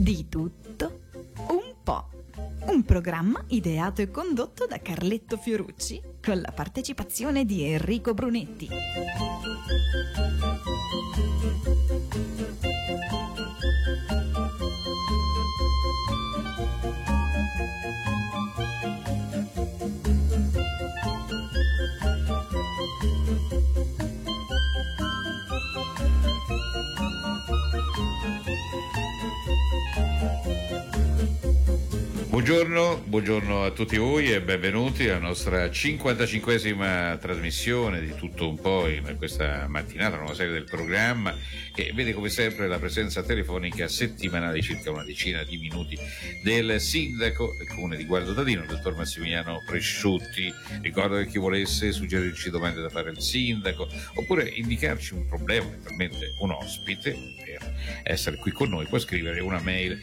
Di tutto un po'. Un programma ideato e condotto da Carletto Fiorucci con la partecipazione di Enrico Brunetti. Buongiorno a tutti voi e benvenuti alla nostra 55esima trasmissione di Tutto un po' in questa mattinata, nuova serie del programma che vede come sempre la presenza telefonica settimanale di circa una decina di minuti del sindaco del comune di Gualdo d'Adino, il dottor Massimiliano Presciutti. Ricordo che chi volesse suggerirci domande da fare al sindaco oppure indicarci un problema, eventualmente un ospite per essere qui con noi, può scrivere una mail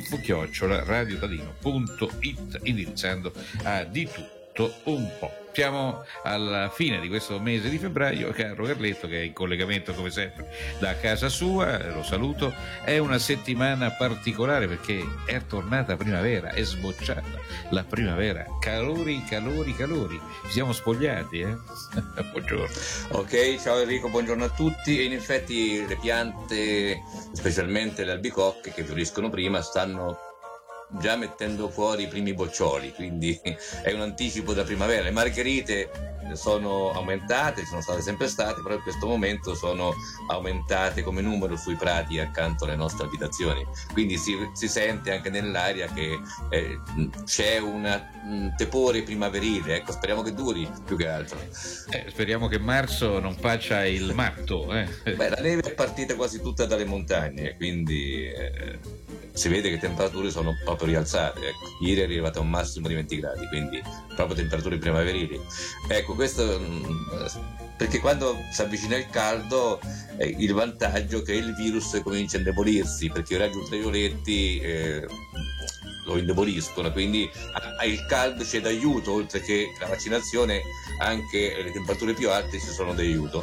info@radiodadino.it indirizzando a Di tutto un po'. Siamo alla fine di questo mese di febbraio, caro Carletto, che è in collegamento come sempre da casa sua, lo saluto. È una settimana particolare perché è tornata primavera, è sbocciata la primavera, calori. Ci siamo spogliati, eh? Buongiorno. Ok, ciao Enrico, buongiorno a tutti. E in effetti le piante, specialmente le albicocche che fioriscono prima, stanno già mettendo fuori i primi boccioli, quindi è un anticipo da primavera. Le margherite sono aumentate, sono state sempre state, però in questo momento sono aumentate come numero sui prati accanto alle nostre abitazioni, quindi si sente anche nell'aria che c'è un tepore primaverile. Ecco, speriamo che duri più che altro. Speriamo che marzo non faccia il matto. Beh, la neve è partita quasi tutta dalle montagne, quindi si vede che le temperature sono proprio rialzate. Ecco. Ieri è arrivata a un massimo di 20 gradi, quindi proprio temperature primaverili. Ecco, questo perché quando si avvicina il caldo il vantaggio è che il virus comincia a indebolirsi, perché i raggi ultravioletti lo indeboliscono, quindi il caldo c'è d'aiuto, oltre che la vaccinazione anche le temperature più alte ci sono d'aiuto.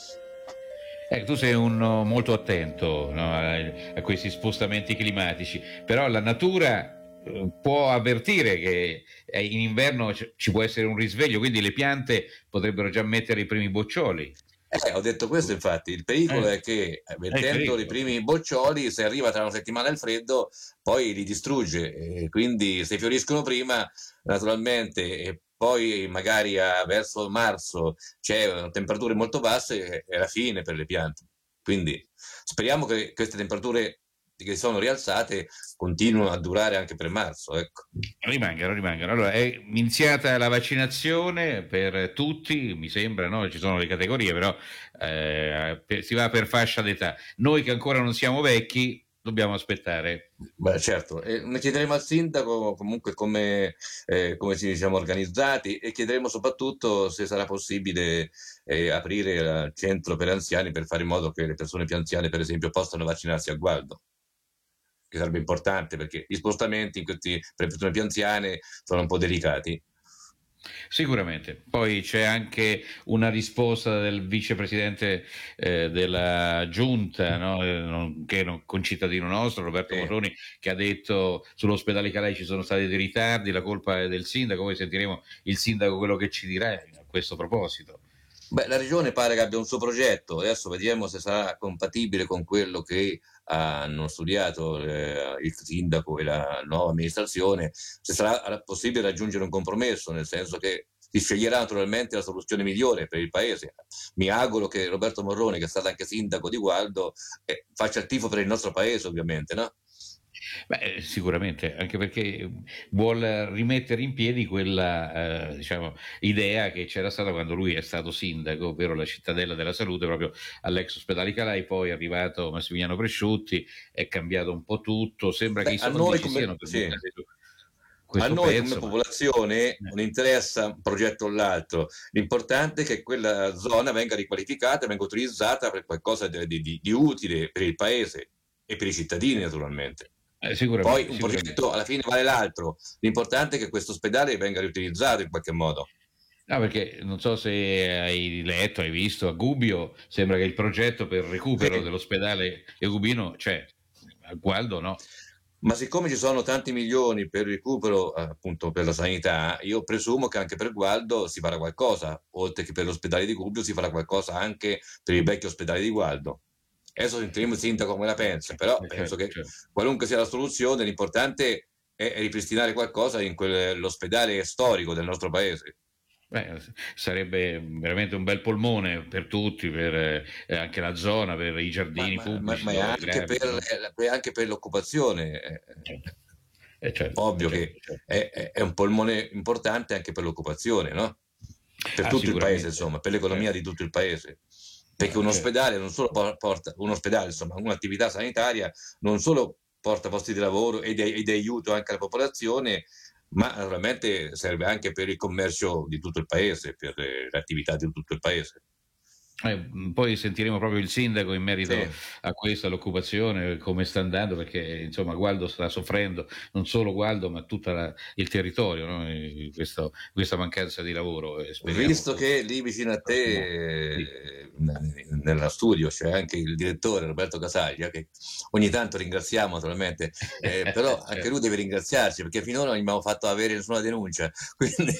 Tu sei uno molto attento, no, a questi spostamenti climatici, però la natura può avvertire che in inverno ci può essere un risveglio, quindi le piante potrebbero già mettere i primi boccioli. Ho detto questo, infatti, il pericolo è che mettendo i primi boccioli, se arriva tra una settimana il freddo, poi li distrugge, quindi se fioriscono prima, naturalmente, e poi magari verso marzo c'è temperature molto basse, è la fine per le piante. Quindi speriamo che queste temperature che sono rialzate continuino a durare anche per marzo, ecco. Rimangano. Allora, è iniziata la vaccinazione per tutti, mi sembra, no? Ci sono le categorie, però si va per fascia d'età. Noi che ancora non siamo vecchi dobbiamo aspettare. Beh, certo, ne chiederemo al sindaco comunque come ci siamo organizzati, e chiederemo soprattutto se sarà possibile aprire il centro per anziani per fare in modo che le persone più anziane, per esempio, possano vaccinarsi a Gualdo, che sarebbe importante perché gli spostamenti per le persone più anziane sono un po' delicati. Sicuramente. Poi c'è anche una risposta del vicepresidente della giunta, no? Concittadino nostro, Roberto Morroni, che ha detto sull'ospedale Calai ci sono stati dei ritardi, la colpa è del sindaco. Poi sentiremo il sindaco quello che ci dirà a questo proposito. Beh, la regione pare che abbia un suo progetto, adesso vediamo se sarà compatibile con quello che hanno studiato il sindaco e la nuova amministrazione, se sarà possibile raggiungere un compromesso, nel senso che si sceglierà naturalmente la soluzione migliore per il paese. Mi auguro che Roberto Morroni, che è stato anche sindaco di Gualdo, faccia il tifo per il nostro paese, ovviamente, no? Beh, sicuramente, anche perché vuole rimettere in piedi quella idea che c'era stata quando lui è stato sindaco, ovvero la cittadella della salute proprio all'ex ospedale Calai. Poi è arrivato Massimiliano Presciutti, è cambiato un po' tutto, sembra che i soldi ci siano per a noi come popolazione non interessa un progetto o l'altro, l'importante è che quella zona venga riqualificata, venga utilizzata per qualcosa di utile per il paese e per i cittadini, naturalmente. Poi un progetto alla fine vale l'altro, l'importante è che questo ospedale venga riutilizzato in qualche modo. No, perché non so se hai letto, hai visto, a Gubbio sembra che il progetto per il recupero dell'ospedale Eugubino c'è, a Gualdo no. Ma siccome ci sono tanti milioni per il recupero, appunto per la sanità, io presumo che anche per Gualdo si farà qualcosa, oltre che per l'ospedale di Gubbio si farà qualcosa anche per il vecchio ospedale di Gualdo. Adesso sentiremo il sindaco come la pensa, però penso che qualunque sia la soluzione, l'importante è ripristinare qualcosa in quell'ospedale storico del nostro paese. Sarebbe veramente un bel polmone per tutti, per anche la zona, per i giardini pubblici. Ma anche per l'occupazione. Certo, ovvio che è un polmone importante anche per l'occupazione, no? Per tutto il paese, insomma, per l'economia di tutto il paese. Perché un ospedale non solo porta insomma, un'attività sanitaria non solo porta posti di lavoro e di aiuto anche alla popolazione, ma naturalmente serve anche per il commercio di tutto il paese, per le attività di tutto il paese. Poi sentiremo proprio il sindaco in merito a questa, all'occupazione, come sta andando, perché insomma Gualdo sta soffrendo, non solo Gualdo ma tutto il territorio, no? Questa mancanza di lavoro. Visto che lì vicino a te, nella studio, c'è anche il direttore Roberto Casaglia, che ogni tanto ringraziamo naturalmente, però anche lui deve ringraziarci, perché finora non gli abbiamo fatto avere nessuna denuncia. Quindi,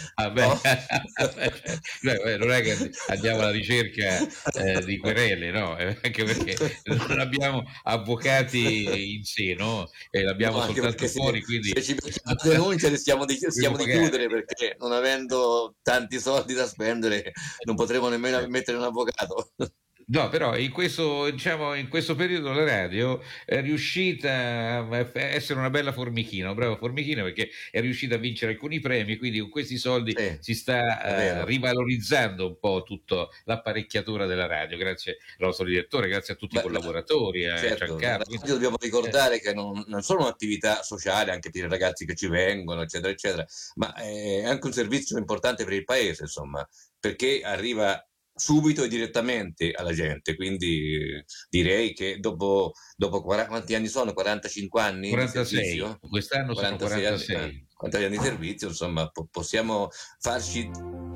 non è che andiamo alla ricerca di querele, no? Anche perché non abbiamo avvocati in sé, no? L'abbiamo soltanto fuori, quindi se ci mettiamo denuncia rischiamo di chiudere, perché non avendo tanti soldi da spendere non potremo nemmeno mettere un avvocato. No, però in questo periodo la radio è riuscita a essere una bella formichina, una brava formichina, perché è riuscita a vincere alcuni premi, quindi con questi soldi si sta rivalorizzando un po' tutta l'apparecchiatura della radio, grazie al nostro direttore, grazie a tutti i collaboratori, certo, Giancarlo. Dobbiamo ricordare che non solo un'attività sociale anche per i ragazzi che ci vengono, eccetera, eccetera, ma è anche un servizio importante per il paese, insomma, perché arriva subito e direttamente alla gente, quindi direi che dopo quanti anni sono? 45 anni 46, di servizio? Quest'anno 46 sono 46. 40 anni di servizio, insomma, possiamo farci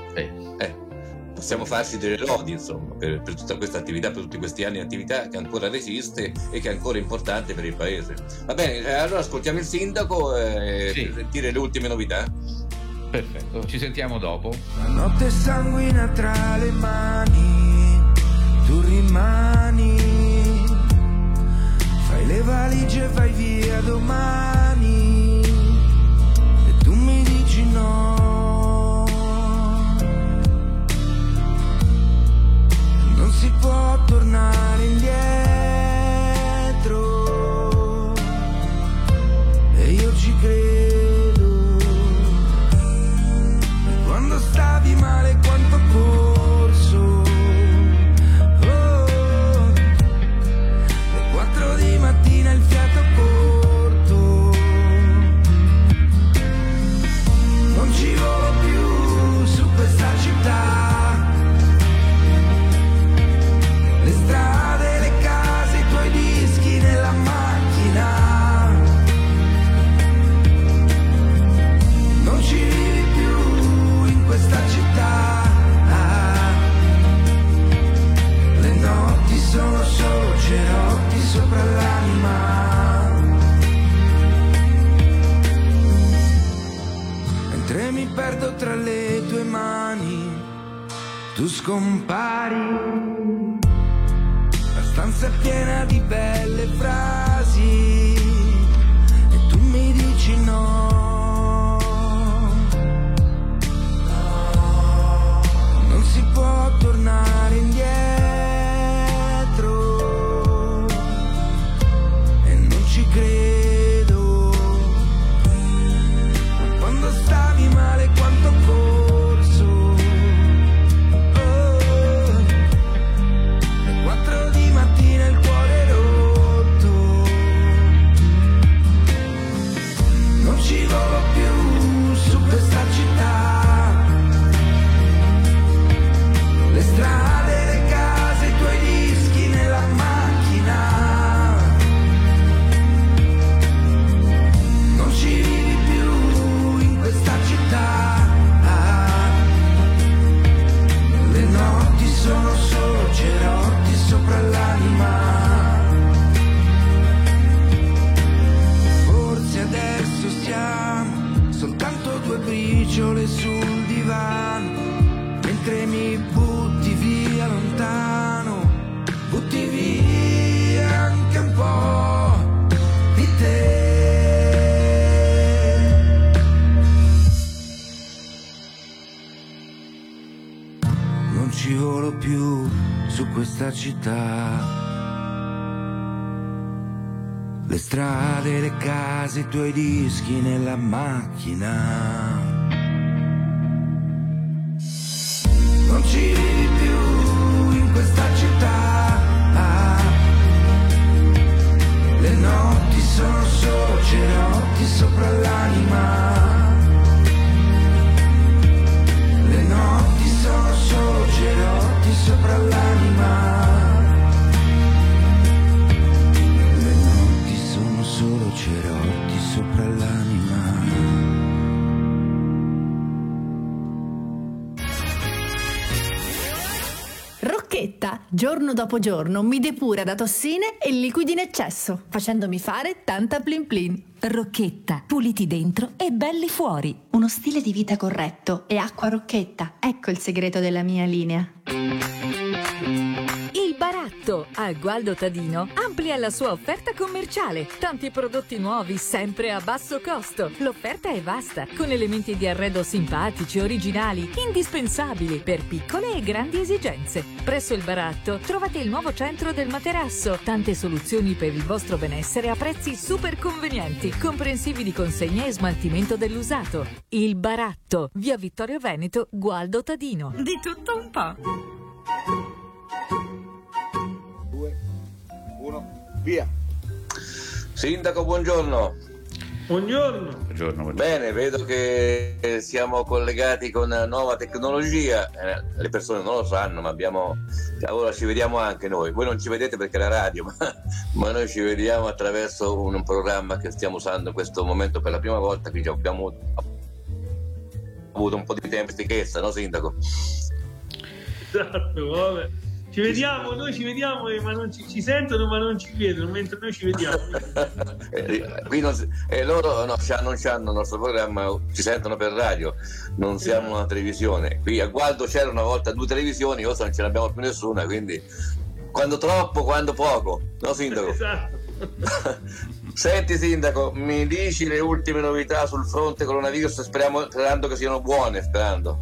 delle lodi, insomma, per tutta questa attività, per tutti questi anni di attività che ancora resiste e che è ancora importante per il paese. Va bene, allora ascoltiamo il sindaco per sentire le ultime novità. Perfetto, ci sentiamo dopo. La notte sanguina tra le mani, tu rimani, fai le valigie e vai via domani, e tu mi dici no, non si può tornare indietro, e io ci credo. Quando stavi male quanto corso, le 4 di mattina il fiato corto, non ci volo più su questa città, le strade, le case, i tuoi dischi nella macchina, non ci vivi questa città, le notti sono solo cerotti sopra l'anima, mentre mi perdo tra le tue mani, tu scompari, la stanza è piena di belle frasi e tu mi dici no. Si può tornare indietro e non ci credo. Quando stavi male quanto corso, le 4 di mattina il cuore rotto, non ci questa città. Le strade, le case, i tuoi dischi nella macchina. Non ci vivi più in questa città. Le notti sono solo cerotti sopra l'anima. Le notti sono solo cerotti sopra l'anima. Le notti sono solo cerotti sopra l'anima. Rocchetta, giorno dopo giorno, mi depura da tossine e liquidi in eccesso, facendomi fare tanta plin plin. Rocchetta, puliti dentro e belli fuori. Uno stile di vita corretto e acqua Rocchetta. Ecco il segreto della mia linea. Il Baratto a Gualdo Tadino amplia la sua offerta commerciale. Tanti prodotti nuovi, sempre a basso costo. L'offerta è vasta, con elementi di arredo simpatici, originali, indispensabili per piccole e grandi esigenze. Presso il Baratto trovate il nuovo centro del materasso. Tante soluzioni per il vostro benessere a prezzi super convenienti, comprensivi di consegna e smaltimento dell'usato. Il Baratto, via Vittorio Veneto, Gualdo Tadino. Di tutto un po'. 2, 1, via. Sindaco, buongiorno. Buongiorno. Bene, vedo che siamo collegati con nuova tecnologia. Le persone non lo sanno, ma ora ci vediamo anche noi. Voi non ci vedete perché è la radio, ma noi ci vediamo attraverso un programma che stiamo usando in questo momento per la prima volta, quindi abbiamo avuto un po' di tempistichezza, no Sindaco? Esatto, vabbè. Ci vediamo, noi ci vediamo, ma non ci sentono, ma non ci vedono, mentre noi ci vediamo. Qui loro non c'hanno il nostro programma, ci sentono per radio, non siamo una televisione. Qui a Gualdo c'era una volta 2 televisioni, ora non ce n'abbiamo più nessuna, quindi quando troppo, quando poco, no Sindaco? Esatto. Senti Sindaco, mi dici le ultime novità sul fronte coronavirus, sperando che siano buone, sperando.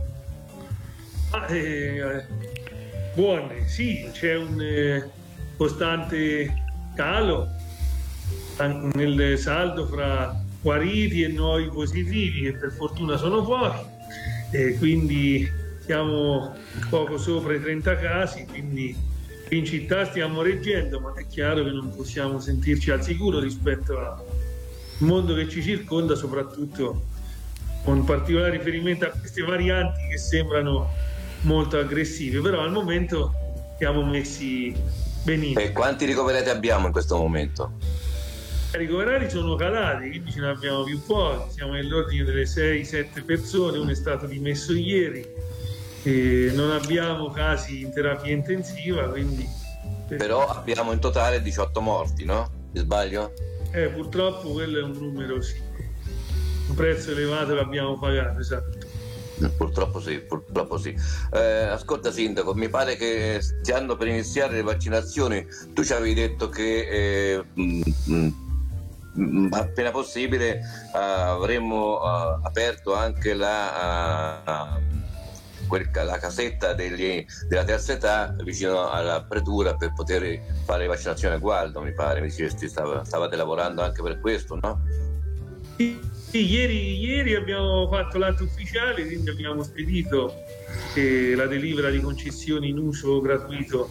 Buone, sì, c'è un costante calo nel saldo fra guariti e nuovi positivi, che per fortuna sono pochi, quindi siamo poco sopra i 30 casi, quindi in città stiamo reggendo, ma è chiaro che non possiamo sentirci al sicuro rispetto al mondo che ci circonda, soprattutto con particolare riferimento a queste varianti che sembrano molto aggressive, però al momento siamo messi benissimo. E quanti ricoverati abbiamo in questo momento? I ricoverati sono calati, quindi ce ne abbiamo più pochi, siamo nell'ordine delle 6-7 persone, uno è stato dimesso ieri, e non abbiamo casi in terapia intensiva, quindi... Però abbiamo in totale 18 morti, no? Mi sbaglio? Purtroppo quello è un numero, sì. Un prezzo elevato l'abbiamo pagato, esatto. Purtroppo sì. Ascolta Sindaco, mi pare che stiano per iniziare le vaccinazioni. Tu ci avevi detto che appena possibile avremmo aperto anche la casetta della terza età vicino alla pretura per poter fare le vaccinazioni a Gualdo, mi pare. Mi dicesti stavate lavorando anche per questo, no? Sì, ieri abbiamo fatto l'atto ufficiale, quindi abbiamo spedito la delibera di concessioni in uso gratuito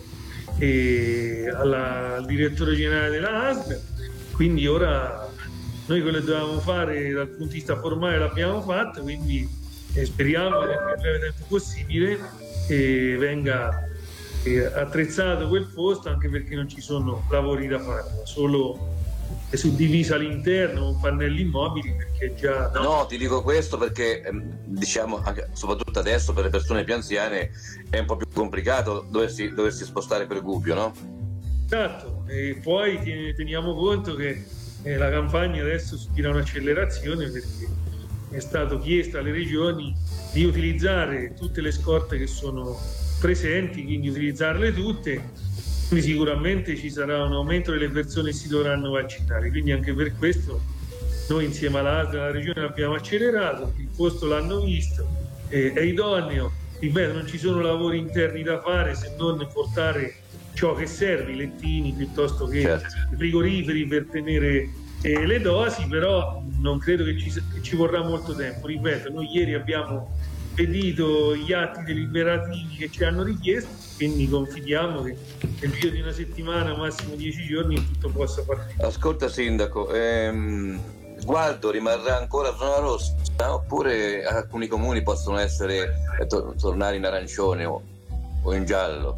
al direttore generale della ASL, quindi ora noi quello che dovevamo fare dal punto di vista formale l'abbiamo fatto, quindi speriamo che nel breve tempo possibile venga attrezzato quel posto, anche perché non ci sono lavori da fare, ma solo è suddivisa all'interno con pannelli immobili, perché già... No, ti dico questo perché diciamo, soprattutto adesso per le persone più anziane è un po' più complicato doversi spostare per Gubbio, no? Esatto, e poi teniamo conto che la campagna adesso subirà un'accelerazione, perché è stato chiesto alle regioni di utilizzare tutte le scorte che sono presenti, quindi utilizzarle tutte. Quindi sicuramente ci sarà un aumento delle persone che si dovranno vaccinare, quindi anche per questo noi insieme alla regione abbiamo accelerato, il posto l'hanno visto, è idoneo, ripeto, non ci sono lavori interni da fare se non portare ciò che serve, i lettini piuttosto che i frigoriferi per tenere le dosi, però non credo che ci vorrà molto tempo. Ripeto, noi ieri abbiamo spedito gli atti deliberativi che ci hanno richiesto, quindi confidiamo che nel giro di una settimana, massimo 10 giorni, tutto possa partire. Ascolta Sindaco, Gualdo rimarrà ancora zona rossa oppure alcuni comuni possono essere tornare in arancione o in giallo?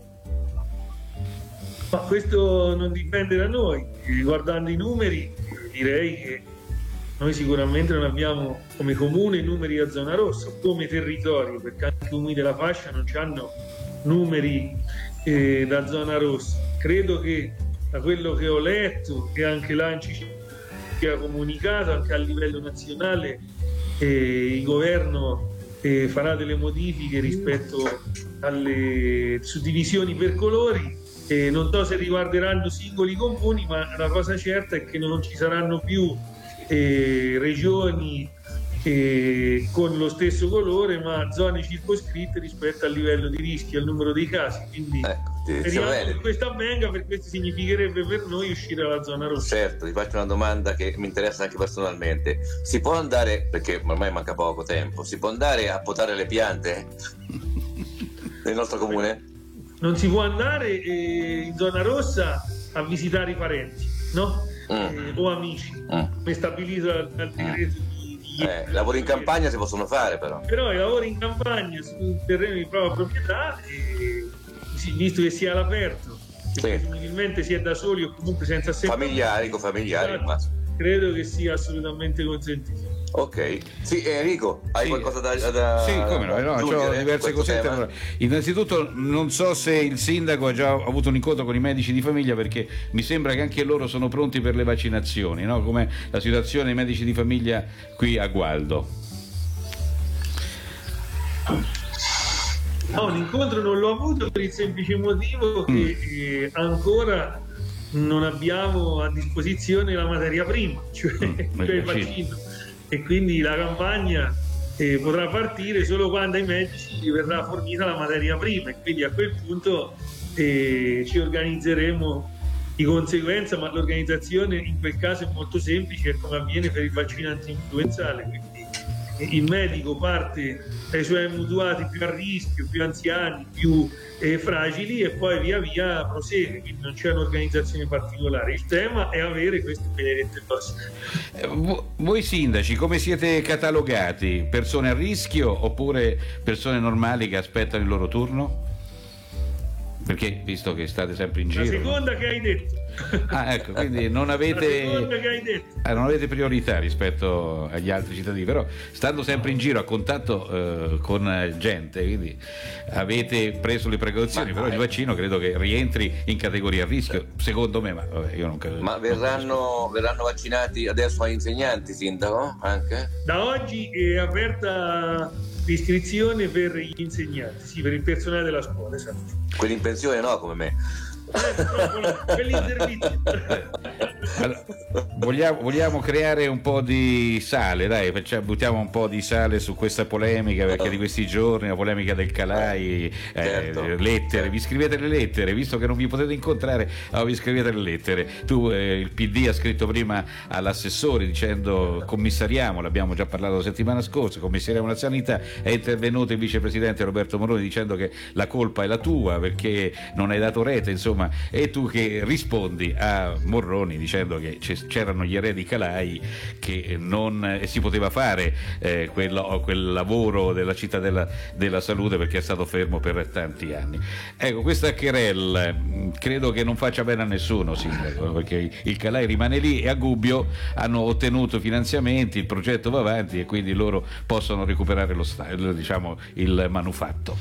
Ma questo non dipende da noi. Guardando i numeri, direi che noi sicuramente non abbiamo come comune numeri a zona rossa, come territorio, perché anche i comuni della fascia non hanno numeri da zona rossa. Credo che da quello che ho letto e anche l'ANCI ci ha comunicato, anche a livello nazionale il governo farà delle modifiche rispetto alle suddivisioni per colori. Non so se riguarderanno singoli comuni, ma la cosa certa è che non ci saranno più regioni con lo stesso colore, ma zone circoscritte rispetto al livello di rischio e al numero dei casi. Quindi speriamo che questo avvenga, perché questo significherebbe per noi uscire dalla zona rossa. Certo, ti faccio una domanda che mi interessa anche personalmente. Si può andare, perché ormai manca poco tempo, si può andare a potare le piante nel nostro comune? Non si può andare in zona rossa a visitare i parenti, no? O amici, come stabilito dal decreto di lavori in campagna si possono fare, però i lavori in campagna sul terreno di propria proprietà, visto che sia all'aperto, presumibilmente si è da soli o comunque senza familiari, credo che sia assolutamente consentito. Ok, sì, Enrico, hai qualcosa da sì, come no, ho diverse cosette. Allora, innanzitutto non so se il sindaco ha già avuto un incontro con i medici di famiglia, perché mi sembra che anche loro sono pronti per le vaccinazioni, no? Com'è la situazione dei medici di famiglia qui a Gualdo? No, l'incontro non l'ho avuto per il semplice motivo che ancora non abbiamo a disposizione la materia prima, cioè il vaccino. E quindi la campagna potrà partire solo quando ai medici verrà fornita la materia prima, e quindi a quel punto ci organizzeremo di conseguenza, ma l'organizzazione in quel caso è molto semplice, come avviene per il vaccino anti-influenzale. Quindi il medico parte dai suoi mutuati più a rischio, più anziani, più fragili, e poi via via prosegue, quindi non c'è un'organizzazione particolare. Il tema è avere queste benedette dosi. Voi sindaci come siete catalogati? Persone a rischio oppure persone normali che aspettano il loro turno? Perché visto che state sempre in giro, la seconda che hai detto. Ecco, quindi non avete priorità rispetto agli altri cittadini, però stando sempre in giro a contatto con gente, quindi avete preso le precauzioni. Però il vaccino credo che rientri in categoria a rischio, secondo me, ma vabbè, io non credo. Ma verranno vaccinati adesso agli insegnanti, sindaco, anche? Da oggi è aperta l'iscrizione per gli insegnanti, sì, per il personale della scuola, esatto. Quelli in pensione no, come me. Quelli in servizio. Allora, vogliamo creare un po' di sale, dai, buttiamo un po' di sale su questa polemica, perché di questi giorni la polemica del Calai, lettere, vi scrivete le lettere, visto che non vi potete incontrare, vi scrivete le lettere. Tu il PD ha scritto prima all'assessore dicendo commissariamo, l'abbiamo già parlato la settimana scorsa, commissariamo la sanità, è intervenuto il vicepresidente Roberto Moroni dicendo che la colpa è la tua perché non hai dato rete, insomma, e tu che rispondi a Morroni dicendo che c'erano gli eredi Calai, che non si poteva fare quel lavoro della città della salute perché è stato fermo per tanti anni. Ecco, questa querel credo che non faccia bene a nessuno, sindaco, perché il Calai rimane lì e a Gubbio hanno ottenuto finanziamenti, il progetto va avanti e quindi loro possono recuperare il manufatto.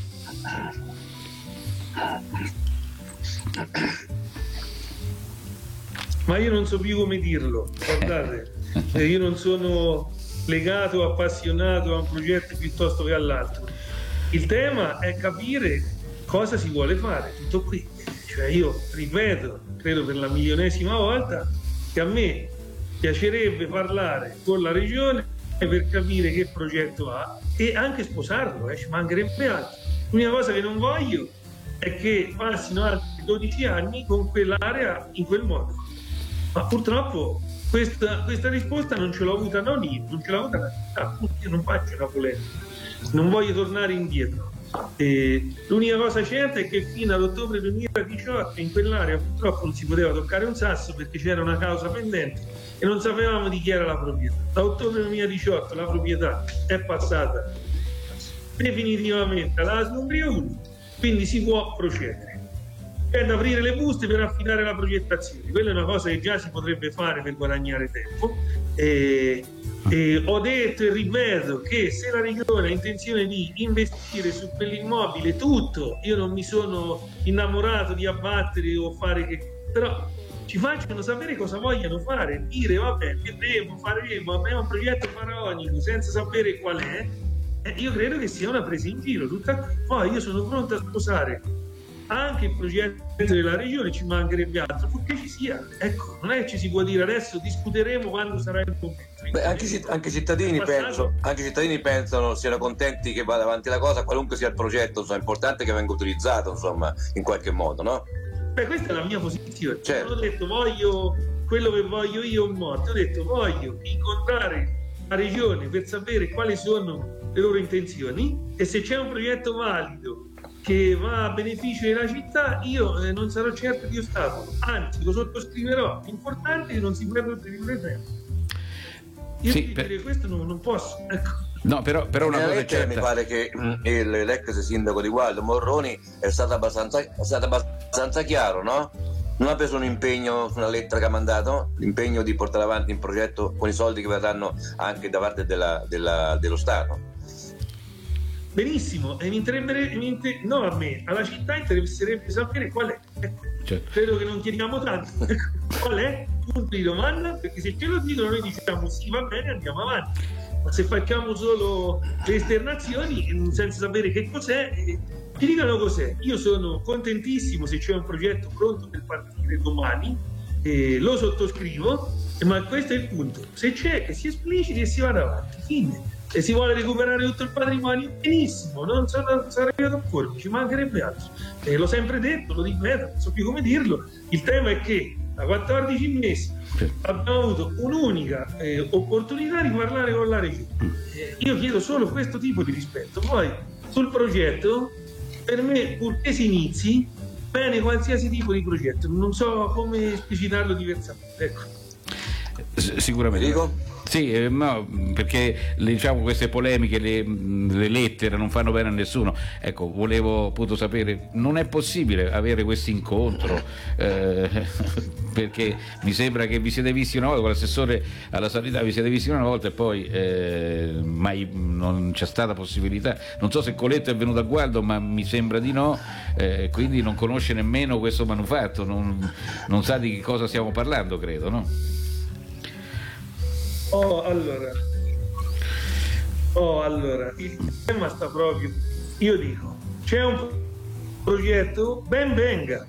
Ma io non so più come dirlo, guardate, io non sono legato, appassionato a un progetto piuttosto che all'altro. Il tema è capire cosa si vuole fare, tutto qui. Cioè io ripeto, credo per la milionesima volta, che a me piacerebbe parlare con la regione per capire che progetto ha e anche sposarlo, ci mancherebbe altro. L'unica cosa che non voglio è che passino altri 12 anni con quell'area in quel modo. Ma purtroppo questa risposta non ce l'ho avuta non ce l'ho avuta la città. Io non faccio una polemica, non voglio tornare indietro. L'unica cosa certa è che fino ad ottobre 2018 in quell'area purtroppo non si poteva toccare un sasso perché c'era una causa pendente e non sapevamo di chi era la proprietà. Da ottobre 2018 la proprietà è passata definitivamente alla ASL Umbria 1, quindi si può procedere. È da aprire le buste per affidare la progettazione. Quella è una cosa che già si potrebbe fare per guadagnare tempo. Ho detto e ripeto che se la regione ha intenzione di investire su quell'immobile tutto, io non mi sono innamorato di abbattere o fare però ci facciano sapere cosa vogliono fare, dire vabbè, vedremo, faremo, abbiamo un progetto faraonico senza sapere qual è. Io credo che sia una presa in giro poi io sono pronto a sposare anche il progetto della regione, ci mancherebbe altro, purché ci sia. Ecco, non è che ci si può dire adesso discuteremo quando sarà il momento. Beh, anche i cittadini pensano siano contenti che vada avanti la cosa, qualunque sia il progetto, insomma, è importante che venga utilizzato, insomma, in qualche modo, no? Beh, questa è la mia posizione. Certo. Non ho detto voglio quello che voglio io o morto, ho detto voglio incontrare la regione per sapere quali sono le loro intenzioni e se c'è un progetto valido che va a beneficio della città, io non sarò certo di ostacolo, anzi lo sottoscriverò. L'importante è che non si perda ulteriore tempo. Io dire questo non posso, ecco. No, però una cosa è certa. Mi pare che l'ex sindaco di Gualdo, Morroni, è stato abbastanza chiaro, no? Non ha preso un impegno su una lettera che ha mandato, l'impegno di portare avanti un progetto con i soldi che verranno anche da parte dello Stato. Benissimo, e no, a me, alla città interesserebbe sapere qual è. Ecco, certo. Credo che non chiediamo tanto. Qual è? Punto di domanda, perché se ce lo dicono noi diciamo sì, va bene, andiamo avanti. Ma se facciamo solo le esternazioni senza sapere che cos'è, ci dicano cos'è. Io sono contentissimo se c'è un progetto pronto per partire domani, lo sottoscrivo, ma questo è il punto. Se c'è, che si espliciti e si vada avanti. Fine. E si vuole recuperare tutto il patrimonio, benissimo, non sarà arrivato ancora, ci mancherebbe altro. L'ho sempre detto, lo ripeto, non so più come dirlo. Il tema è che da 14 mesi abbiamo avuto un'unica opportunità di parlare con la regione. Io chiedo solo questo tipo di rispetto. Poi sul progetto, per me, purché si inizi, bene qualsiasi tipo di progetto, non so come esplicitarlo diversamente. Ecco. Sicuramente. Dico? Sì, no, perché diciamo queste polemiche, le lettere non fanno bene a nessuno. Ecco, volevo appunto sapere, non è possibile avere questo incontro, perché mi sembra che vi siete visti una volta con l'assessore alla sanità, vi siete visti una volta e poi mai non c'è stata possibilità. Non so se Coletto è venuto a Gualdo, ma mi sembra di no, quindi non conosce nemmeno questo manufatto, non sa di che cosa stiamo parlando, credo, no? Allora, il tema sta proprio, io dico, c'è un progetto, ben venga,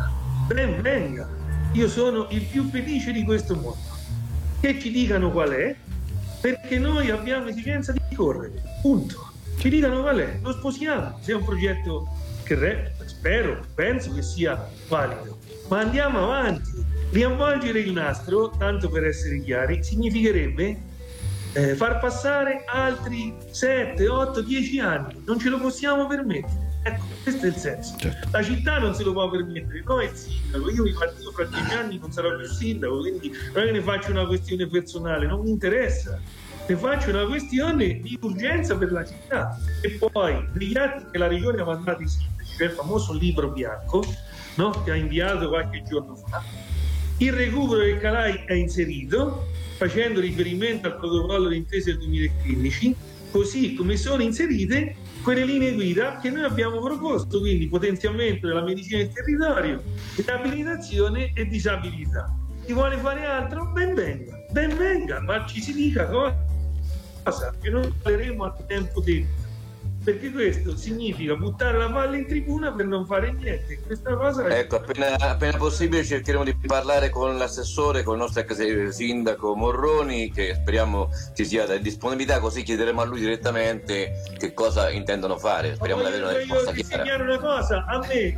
io sono il più felice di questo mondo, che ci dicano qual è, perché noi abbiamo esigenza di correre, punto, ci dicano qual è, lo sposiamo, se è un progetto che penso che sia valido, ma andiamo avanti. Riavvolgere il nastro, tanto per essere chiari, significherebbe far passare altri 7, 8, 10 anni. Non ce lo possiamo permettere. Ecco, questo è il senso. Certo. La città non se lo può permettere, no, il sindaco. Io fra 10 anni non sarò più sindaco, quindi non è che ne faccio una questione personale, non mi interessa. Ne faccio una questione di urgenza per la città. E poi, degli atti che la regione ha mandato ai sindaci, cioè il famoso libro bianco, no, che ha inviato qualche giorno fa, il recupero del Calai è inserito facendo riferimento al protocollo di intesa del 2015, così come sono inserite quelle linee guida che noi abbiamo proposto, quindi potenziamento della medicina del territorio, riabilitazione e disabilità. Si vuole fare altro? Ben venga, ma ci si dica cosa che noi parleremo a tempo debito, perché questo significa buttare la palla in tribuna per non fare niente. Questa cosa ecco, appena possibile cercheremo di parlare con l'assessore, con il nostro ex sindaco Morroni, che speriamo ci sia disponibilità, così chiederemo a lui direttamente che cosa intendono fare. Speriamo di avere una risposta chiara. Voglio segnare una cosa, a me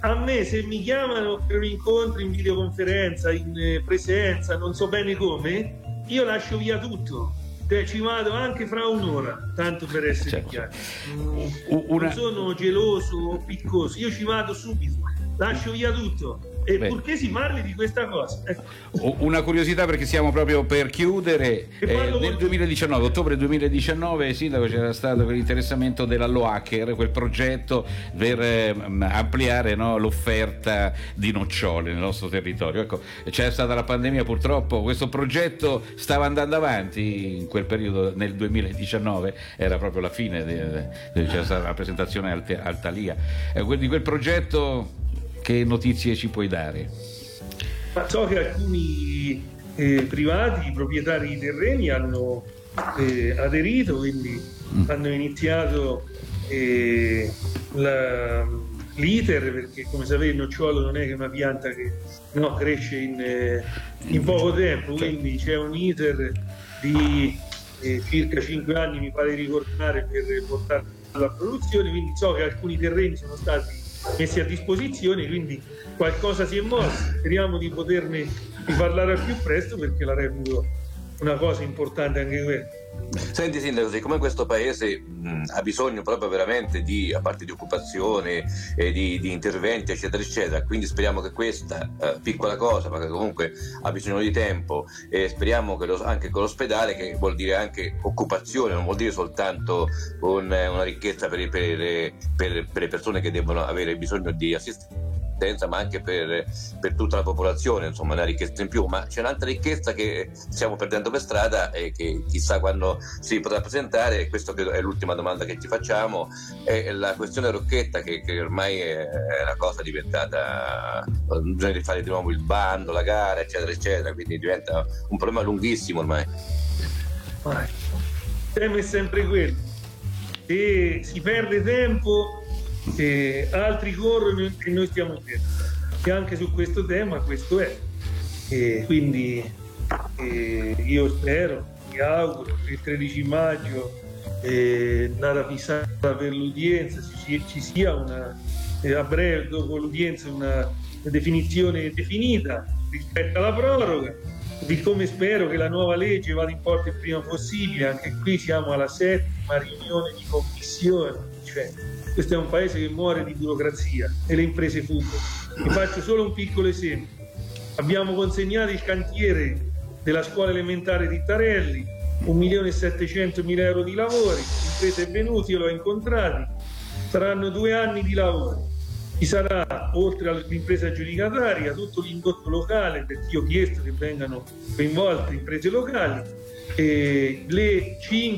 a me se mi chiamano per un incontro in videoconferenza, in presenza, non so bene come, io lascio via tutto. Ci vado anche fra un'ora, tanto per essere chiaro. Non sono geloso o piccoso, io ci vado subito, lascio via tutto. E purché si parli di questa cosa. Una curiosità, perché stiamo proprio per chiudere. Nel 2019, ottobre 2019, Sindaco, c'era stato quell'interessamento della Loacker, quel progetto per ampliare, no, l'offerta di nocciole nel nostro territorio. Ecco, c'è stata la pandemia, purtroppo questo progetto stava andando avanti in quel periodo. Nel 2019 era proprio la fine, c'era stata la presentazione al Thalia di quel progetto. Che notizie ci puoi dare? Ma so che alcuni privati, proprietari di terreni, hanno aderito, quindi hanno iniziato l'iter, perché come sapete il nocciolo non è che una pianta che cresce in poco tempo, quindi c'è un iter di circa 5 anni, mi pare di ricordare, per portarlo alla produzione, quindi so che alcuni terreni sono stati messi a disposizione, quindi qualcosa si è mosso. Speriamo di poterne parlare al più presto, perché la reputo una cosa importante anche quella. Senti Sindaco, siccome questo paese ha bisogno proprio veramente a parte di occupazione e di interventi eccetera eccetera, quindi speriamo che questa piccola cosa, ma che comunque ha bisogno di tempo, e speriamo che anche con l'ospedale, che vuol dire anche occupazione, non vuol dire soltanto una ricchezza per le persone che devono avere bisogno di assistenza, ma anche per tutta la popolazione, insomma una ricchezza in più. Ma c'è un'altra ricchezza che stiamo perdendo per strada e che chissà quando si potrà presentare, e questa è l'ultima domanda che ti facciamo, è la questione Rocchetta, che ormai è una cosa diventata, bisogna rifare di nuovo il bando, la gara eccetera eccetera, quindi diventa un problema lunghissimo ormai. Il tema è sempre quello, e si perde tempo, altri corrono e noi stiamo fermi, e anche su questo tema questo è, quindi io spero, mi auguro che il 13 maggio data fissata per l'udienza ci sia a breve, dopo l'udienza, una definizione definita rispetto alla proroga, di come spero che la nuova legge vada in porto il prima possibile. Anche qui siamo alla 7ª riunione di commissione, questo è un paese che muore di burocrazia e le imprese fuggono. Vi faccio solo un piccolo esempio. Abbiamo consegnato il cantiere della scuola elementare di Tarelli, 1.700.000 euro di lavori, l'impresa è venuta, io l'ho incontrati, saranno 2 anni di lavoro. Ci sarà, oltre all'impresa aggiudicataria, tutto l'indotto locale, perché io ho chiesto che vengano coinvolte imprese locali, e le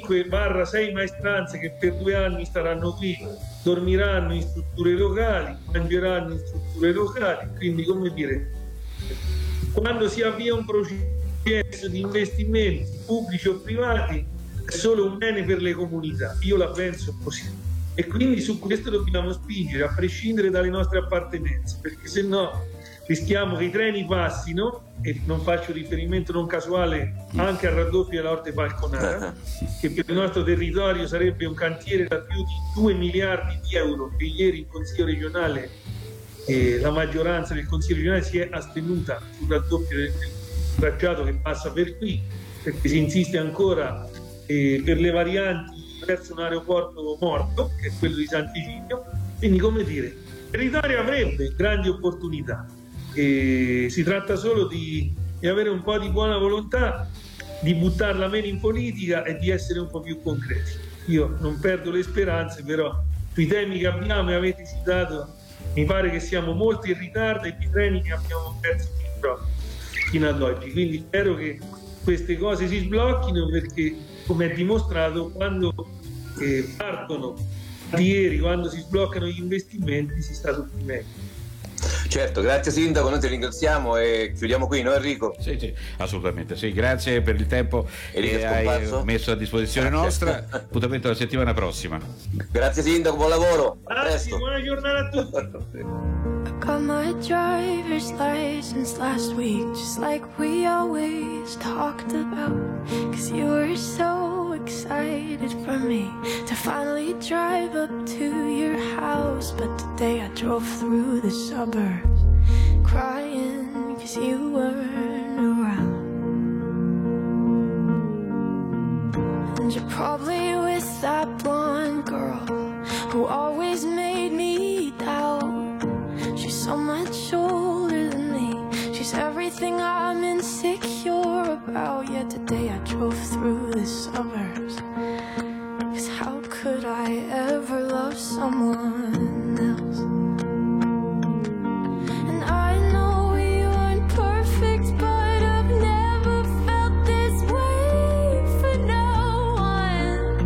5-6 maestranze che per 2 anni staranno qui dormiranno in strutture locali, mangeranno in strutture locali. Quindi, come dire, quando si avvia un processo di investimenti pubblici o privati è solo un bene per le comunità, io la penso così, e quindi su questo dobbiamo spingere a prescindere dalle nostre appartenenze, perché se no rischiamo che i treni passino, e non faccio riferimento non casuale anche al raddoppio della Orte Falconara, che per il nostro territorio sarebbe un cantiere da più di 2 miliardi di euro, che ieri in Consiglio regionale la maggioranza del Consiglio regionale si è astenuta sul raddoppio del tracciato che passa per qui, perché si insiste ancora per le varianti verso un aeroporto morto, che è quello di Sant'Egidio. Quindi, come dire, il territorio avrebbe grandi opportunità. Si tratta solo di avere un po' di buona volontà, di buttarla meno in politica e di essere un po' più concreti. Io non perdo le speranze, però sui temi che abbiamo e avete citato mi pare che siamo molto in ritardo, e i treni che abbiamo perso fino ad oggi. Quindi spero che queste cose si sblocchino, perché, come è dimostrato, quando partono ieri, quando si sbloccano gli investimenti, si sta tutti meglio. Certo, grazie Sindaco, noi ti ringraziamo e chiudiamo qui, no Enrico? Sì, assolutamente sì, grazie per il tempo che hai messo a disposizione nostra. Appuntamento la settimana prossima. Grazie Sindaco, buon lavoro. Grazie, buona giornata a tutti. I got my driver's license last week, just like we always talked about, 'cause you were so excited for me to finally drive up to your house. But today I drove through the suburbs crying 'cause you weren't around. And you're probably with that blonde girl who always made me doubt. She's so much older than me. She's everything I'm insecure about. Yet today I drove through the suburbs, 'cause how could I ever love someone else? And I know we weren't perfect, but I've never felt this way for no one.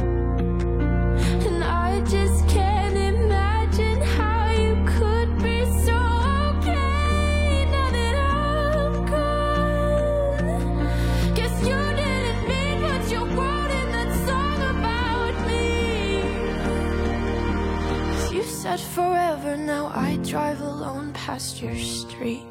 And I just can't imagine how you could be so okay now that I'm gone. Guess you didn't mean what you wrote in that song about me. 'Cause you said forever, now I drive alone past your street.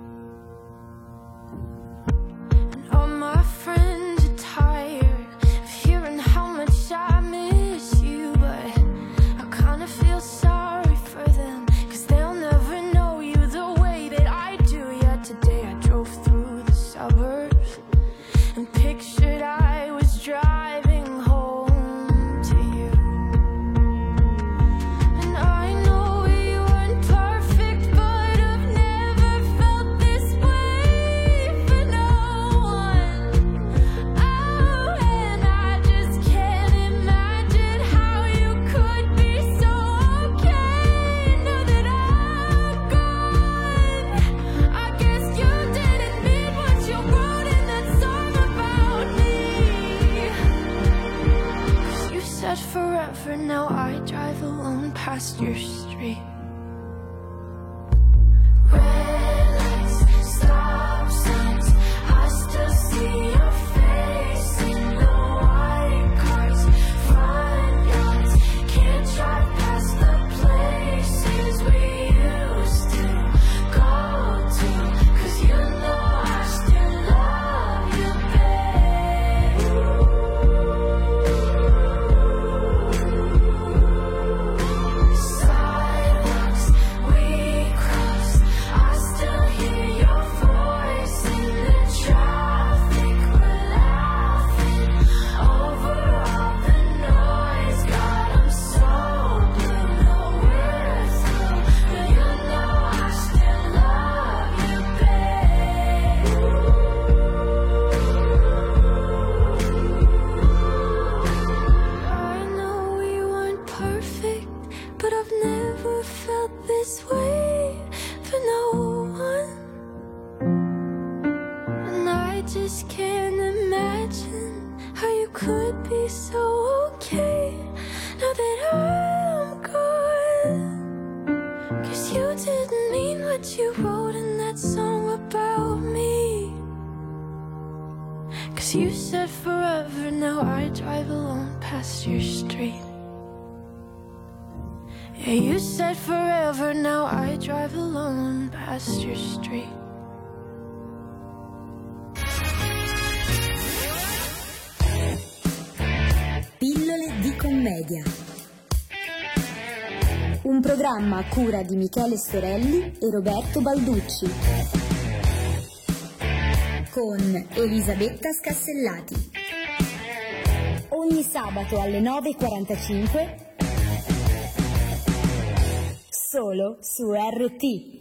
And all my friends are tired of hearing how much I miss you, but I kinda feel sorry for them, 'cause they'll never know you the way that I do. Yet today I drove through the suburbs and pictured I was driving home to you. And I know we weren't perfect, but I've never felt this way for no one. Oh, and I just can't imagine how you could be so okay now that I'm gone. I guess you didn't mean what you wrote in that song about me. 'Cause you said forever, now I drive alone past your street. Red lights, stop signs, I still see your face in the white cars, front yards. Can't drive past the places we used to go to, 'cause you know I still love you, babe. Sidewalks we crossed, I still hear your voice in the traffic. We're laughing over all the noise. God, I'm so blue, no we're through, but you know I still love you, babe. I know we weren't perfect, but I've never felt this way for no one. And I just can't imagine how you could be so okay now that I'm gone. 'Cause you didn't mean what you wrote in that song about me. 'Cause you said forever, now I drive alone past your street. Yeah, you said forever, now I drive alone past your street. Pillole di commedia. Un programma a cura di Michele Storelli e Roberto Balducci. Con Elisabetta Scassellati. Ogni sabato alle 9:45 solo su RT.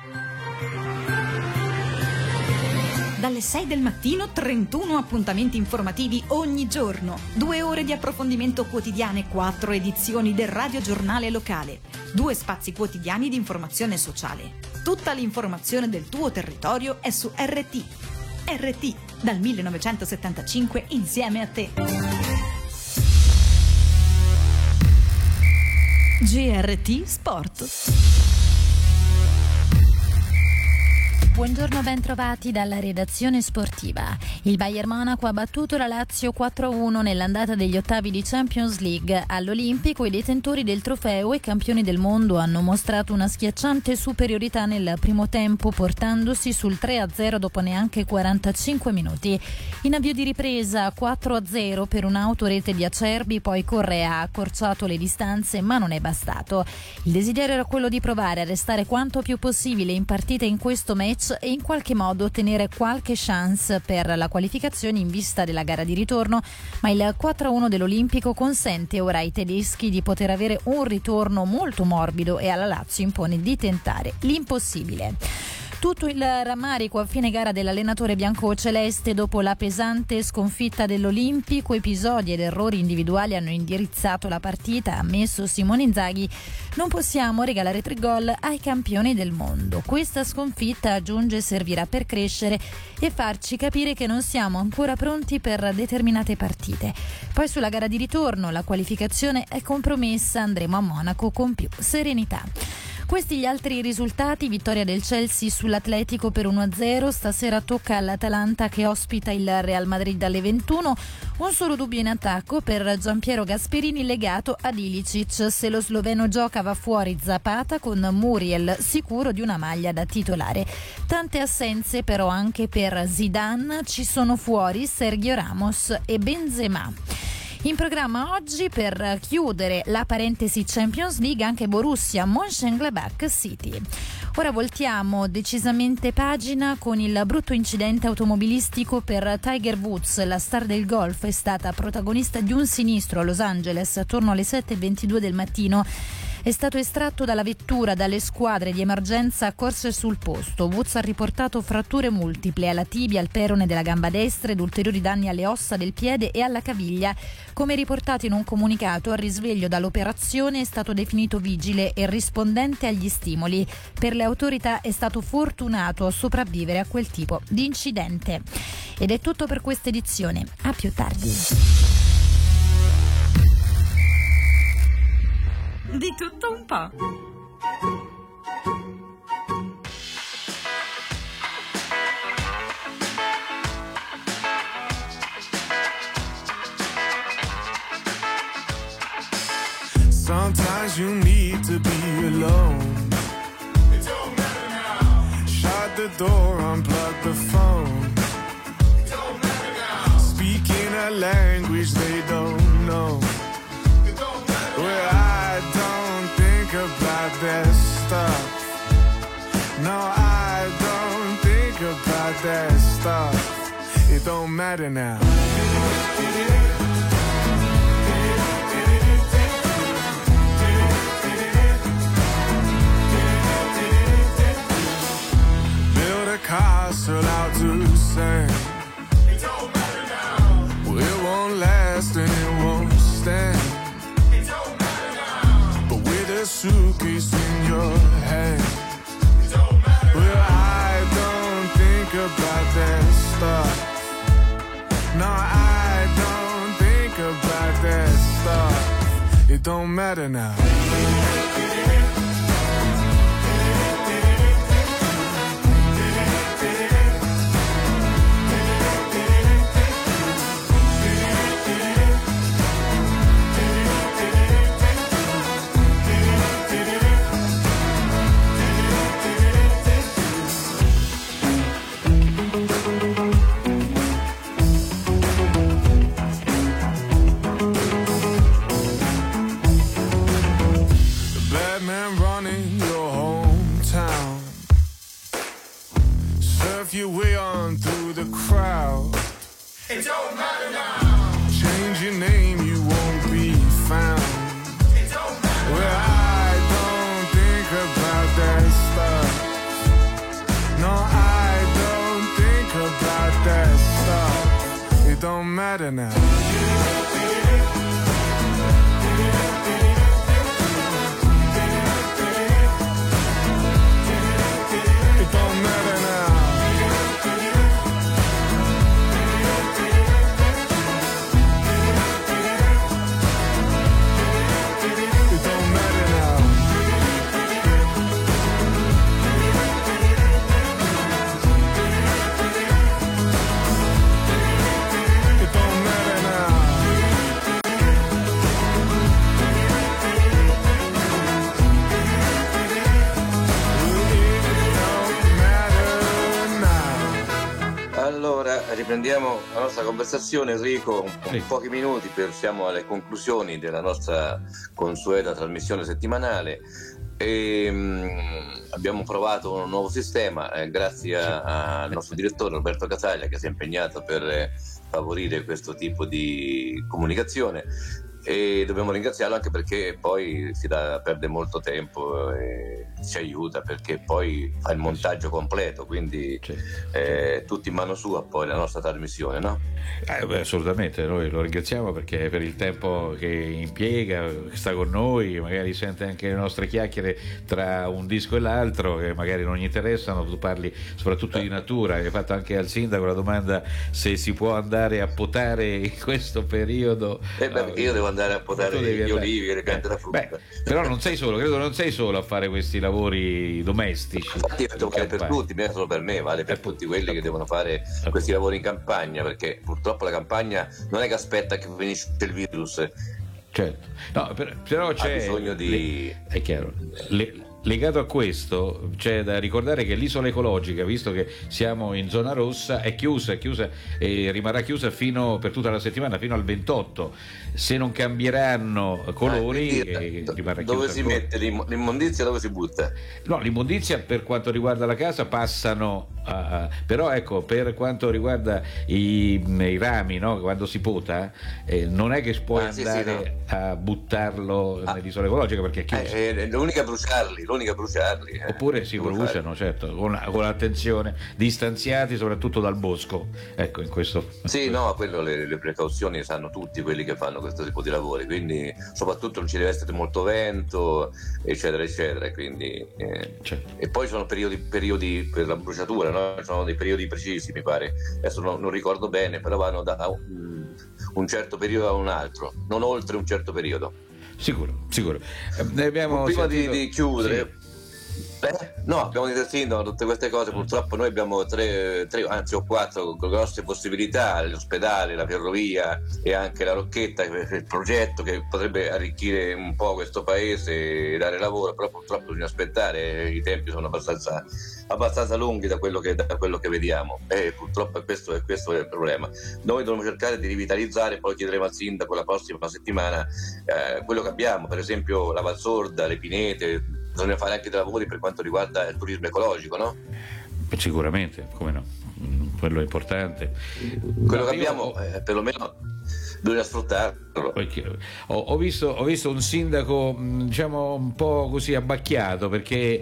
Dalle 6 del mattino 31 appuntamenti informativi ogni giorno, 2 ore di approfondimento quotidiane, 4 edizioni del radiogiornale locale, 2 spazi quotidiani di informazione sociale. Tutta l'informazione del tuo territorio è su RT. RT, dal 1975 insieme a te. GRT Sport. Buongiorno, ben trovati dalla redazione sportiva. Il Bayern Monaco ha battuto la Lazio 4-1 nell'andata degli ottavi di Champions League. All'Olimpico i detentori del trofeo e campioni del mondo hanno mostrato una schiacciante superiorità nel primo tempo, portandosi sul 3-0 dopo neanche 45 minuti. In avvio di ripresa 4-0 per un'autorete di Acerbi, poi Correa ha accorciato le distanze, ma non è bastato. Il desiderio era quello di provare a restare quanto più possibile in partita in questo match e in qualche modo ottenere qualche chance per la qualificazione in vista della gara di ritorno, ma il 4-1 dell'Olimpico consente ora ai tedeschi di poter avere un ritorno molto morbido e alla Lazio impone di tentare l'impossibile. Tutto il rammarico a fine gara dell'allenatore biancoceleste dopo la pesante sconfitta dell'Olimpico. Episodi ed errori individuali hanno indirizzato la partita, ha ammesso Simone Inzaghi. Non possiamo regalare 3 gol ai campioni del mondo. Questa sconfitta, aggiunge, servirà per crescere e farci capire che non siamo ancora pronti per determinate partite. Poi sulla gara di ritorno la qualificazione è compromessa, andremo a Monaco con più serenità. Questi gli altri risultati: vittoria del Chelsea sull'Atletico per 1-0, stasera tocca all'Atalanta che ospita il Real Madrid alle 21, un solo dubbio in attacco per Giampiero Gasperini legato ad Ilicic, se lo sloveno gioca va fuori Zapata con Muriel sicuro di una maglia da titolare. Tante assenze però anche per Zidane, ci sono fuori Sergio Ramos e Benzema. In programma oggi, per chiudere la parentesi Champions League, anche Borussia Mönchengladbach City. Ora voltiamo decisamente pagina con il brutto incidente automobilistico per Tiger Woods. La star del golf è stata protagonista di un sinistro a Los Angeles attorno alle 7:22 del mattino. È stato estratto dalla vettura dalle squadre di emergenza accorse sul posto. Woods ha riportato fratture multiple alla tibia, al perone della gamba destra ed ulteriori danni alle ossa del piede e alla caviglia. Come riportato in un comunicato, al risveglio dall'operazione è stato definito vigile e rispondente agli stimoli. Per le autorità è stato fortunato a sopravvivere a quel tipo di incidente. Ed è tutto per questa edizione. A più tardi. Di tutto un po'. Sometimes you need to be alone. It don't matter now. Shut the door, unplug the phone. It don't matter now. Speaking a language they don't know. It don't matter well, I don't think about that stuff. No, I don't think about that stuff. It don't matter now. Castle out to sand. It don't matter now. Well, it won't last and it won't stand. It don't matter now. But with a suitcase in your hand. It don't matter well, I don't think about that stuff. No, I don't think about that stuff. It don't matter now. Your way on through the crowd. It don't matter now. Change your name, you won't be found. It don't matter well, I don't think about that stuff. No, I don't think about that stuff. It don't matter now. It don't matter now. Allora, riprendiamo la nostra conversazione, Enrico, pochi minuti, siamo alle conclusioni della nostra consueta trasmissione settimanale. Abbiamo provato un nuovo sistema grazie al nostro direttore Roberto Casaglia, che si è impegnato per favorire questo tipo di comunicazione, e dobbiamo ringraziarlo anche perché poi perde molto tempo e ci aiuta, perché poi fa il montaggio completo, quindi tutto in mano sua poi la nostra trasmissione, no? Assolutamente, noi lo ringraziamo perché per il tempo che impiega, che sta con noi, magari sente anche le nostre chiacchiere tra un disco e l'altro che magari non gli interessano. Tu parli soprattutto di natura, hai fatto anche al sindaco la domanda se si può andare a potare in questo periodo. Io devo andare a potare gli olivi e le piante da frutta. Però non sei solo, credo non sei solo a fare questi lavori domestici. Infatti vale per tutti, non solo per me, vale per tutti quelli che devono fare questi lavori in campagna, perché purtroppo la campagna non è che aspetta che finisce il virus. Certo, no, però c'è bisogno di... è chiaro. Legato a questo c'è da ricordare che l'isola ecologica, visto che siamo in zona rossa, è chiusa e rimarrà chiusa per tutta la settimana, fino al 28. Se non cambieranno colori, rimarrà chiusa. Dove si mette l'immondizia, dove si butta? No, l'immondizia per quanto riguarda la casa passano però ecco, per quanto riguarda i rami, no? Quando si pota, non è che puoi andare a buttarlo nell'isola ecologica perché è chiusa. L'unica bruciarli. Oppure si bruciano, certo, con attenzione, distanziati soprattutto dal bosco. Ecco, in questo. Sì, no, quello le precauzioni sanno tutti quelli che fanno questo tipo di lavori, quindi soprattutto non ci deve essere molto vento, eccetera, eccetera. Quindi, certo. E poi ci sono periodi per la bruciatura, no? Ci sono dei periodi precisi, mi pare. Adesso non ricordo bene, però vanno da un certo periodo a un altro, non oltre un certo periodo. Sicuro. Ne abbiamo prima sentito... di chiudere, no, abbiamo detto sì, no, tutte queste cose purtroppo noi abbiamo tre anzi o 4 grosse possibilità: l'ospedale, la ferrovia e anche la Rocchetta, il progetto che potrebbe arricchire un po' questo paese e dare lavoro, però purtroppo bisogna aspettare, i tempi sono abbastanza lunghi da quello che vediamo, e purtroppo questo è il problema. Noi dobbiamo cercare di rivitalizzare, poi chiederemo al sindaco la prossima settimana quello che abbiamo, per esempio la Valsorda, le pinete. Bisogna fare anche dei lavori per quanto riguarda il turismo ecologico, no? Sicuramente, come no, quello è importante. Quello che abbiamo perlomeno bisogna sfruttarlo. Ho visto un sindaco, diciamo, un po' così abbacchiato, perché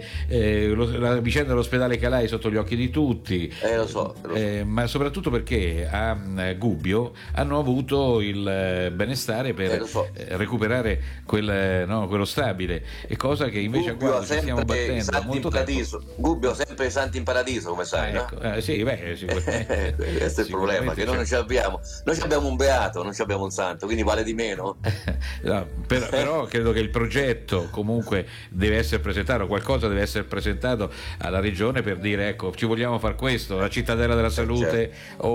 la vicenda dell'ospedale Calai sotto gli occhi di tutti, lo so. Ma soprattutto perché a Gubbio hanno avuto il benestare per recuperare quello stabile, e cosa che invece Gubbio a Guardo ci stiamo battendo molto tempo. Gubbio sempre i santi in paradiso, come sai, ecco, no? Sì, sicuramente. Questo è il problema, che noi non ce l'abbiamo. Noi abbiamo un beato, non abbiamo un santo, quindi vale di meno. No, però credo che il progetto comunque deve essere presentato, qualcosa deve essere presentato alla regione per dire: ecco, ci vogliamo fare questo, la cittadella della salute,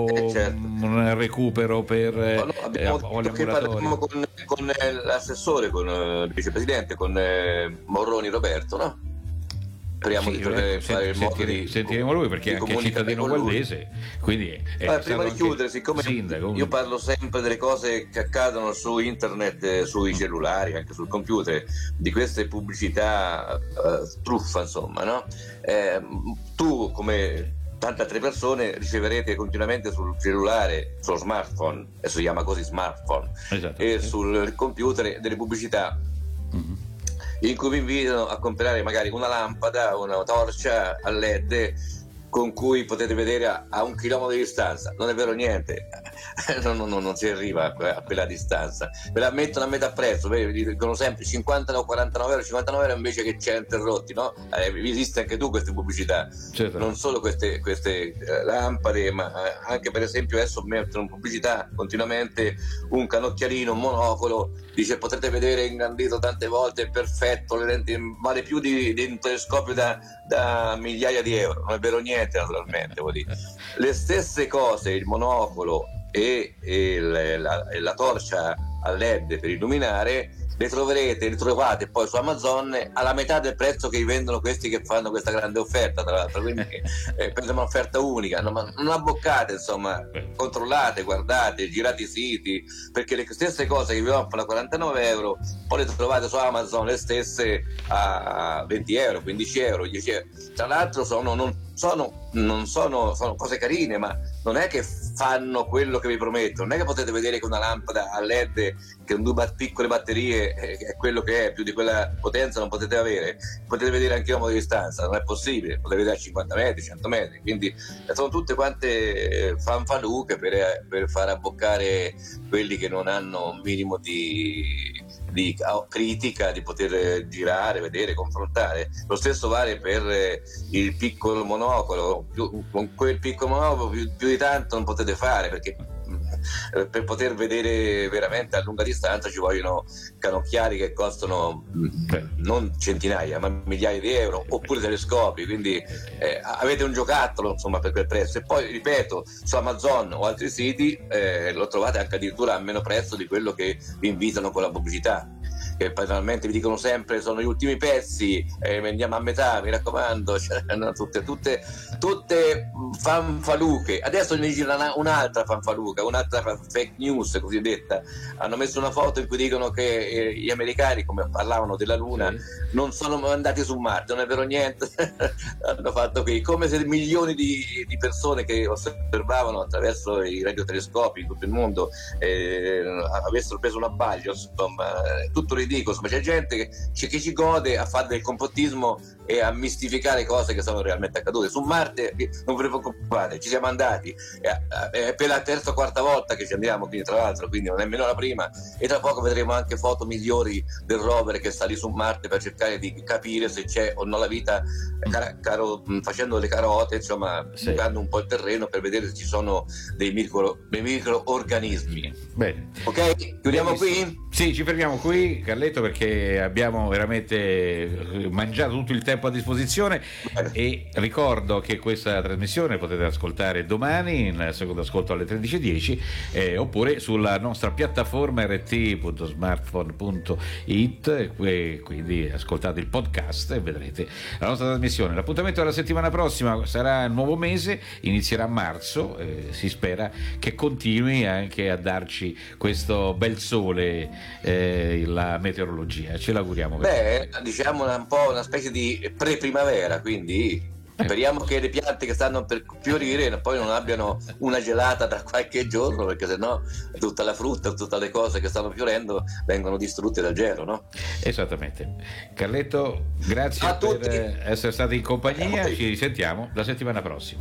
un recupero per abbiamo che parliamo con l'assessore, con il vicepresidente, con Morroni Roberto, no? Speriamo di poter fare il modo di sentiremo lui, perché è anche cittadino gualdese, quindi prima di chiudere, siccome io parlo sempre delle cose che accadono su internet, sui cellulari, anche sul computer, di queste pubblicità truffa, insomma, no? Tu, come tante altre persone, riceverete continuamente sul cellulare, sullo smartphone, adesso si chiama così smartphone, e sul computer delle pubblicità in cui vi invitano a comprare magari una lampada, una torcia a LED con cui potete vedere a 1 chilometro di distanza. Non è vero niente, non si arriva a quella distanza. Ve la mettono a metà prezzo, vi dicono sempre 50 o 49 euro, 59 euro invece che 100 rotti, no? Esiste anche tu queste pubblicità, certo. Non solo queste lampade, ma anche per esempio adesso mettono pubblicità continuamente, un canocchialino, un monocolo, dice potete vedere ingrandito tante volte, perfetto, le lenti, vale più di un telescopio da migliaia di euro. Non è vero niente, naturalmente, vuol dire. Le stesse cose, il monocolo e la torcia a LED per illuminare, le trovate poi su Amazon alla metà del prezzo che vendono questi che fanno questa grande offerta, tra l'altro, quindi questa è un'offerta unica, no, ma non abboccate, insomma, controllate, guardate, girate i siti, perché le stesse cose che vi offrono a 49 euro poi le trovate su Amazon le stesse a 20 euro, 15 euro, 10 euro. Tra l'altro sono cose carine, ma non è che fanno quello che vi promettono, non è che potete vedere che una lampada a LED che con 2 piccole batterie è quello che è, più di quella potenza non potete avere, potete vedere anche l'uomo di distanza, non è possibile, potete vedere a 50 metri, 100 metri, quindi sono tutte quante fanfaluche per far abboccare quelli che non hanno un minimo di critica, di poter girare, vedere, confrontare. Lo stesso vale per il piccolo monocolo, con quel piccolo monocolo più di tanto non potete fare, perché per poter vedere veramente a lunga distanza ci vogliono canocchiali che costano non centinaia ma migliaia di euro, oppure telescopi, quindi avete un giocattolo, insomma, per quel prezzo. E poi ripeto, su Amazon o altri siti lo trovate anche addirittura a meno prezzo di quello che vi invitano con la pubblicità, che banalmente vi dicono sempre sono gli ultimi pezzi, vendiamo a metà, mi raccomando, tutte fanfaluche. Adesso ne gira un'altra fanfaluca, un'altra fake news cosiddetta. Hanno messo una foto in cui dicono che gli americani, come parlavano della Luna, non sono andati su Marte, non è vero niente. Hanno fatto qui come se milioni di persone che osservavano attraverso i radiotelescopi in tutto il mondo avessero preso un abbaglio, insomma, tutto ridicolo. Ma c'è gente che ci gode a fare del complottismo e a mistificare cose che sono realmente accadute. Su Marte non ve ne preoccupate, ci siamo andati, è per la terza o quarta volta che ci andiamo, quindi tra l'altro, quindi non è nemmeno la prima, e tra poco vedremo anche foto migliori del rover che sta lì su Marte per cercare di capire se c'è o no la vita, facendo le carote, insomma, bucando un po' il terreno per vedere se ci sono dei microorganismi. Bene. Ok? Chiudiamo qui? Sì, ci fermiamo qui, Carletto, perché abbiamo veramente mangiato tutto il tempo a disposizione. E ricordo che questa trasmissione potete ascoltare domani in secondo ascolto alle 13:10 oppure sulla nostra piattaforma rt.smartphone.it, quindi ascoltate il podcast e vedrete la nostra trasmissione. L'appuntamento della settimana prossima sarà il nuovo mese, inizierà a marzo, si spera che continui anche a darci questo bel sole, la meteorologia, ce l'auguriamo. Diciamo un po' una specie di pre-primavera, quindi speriamo che le piante che stanno per fiorire poi non abbiano una gelata tra qualche giorno, perché sennò tutta la frutta, tutte le cose che stanno fiorendo vengono distrutte dal gelo, no? Esattamente. Carletto, grazie per essere stato in compagnia, ci risentiamo la settimana prossima.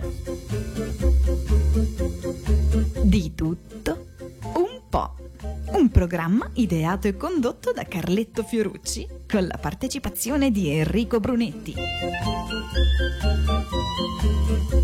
Di tutto un po'. Un programma ideato e condotto da Carletto Fiorucci con la partecipazione di Enrico Brunetti.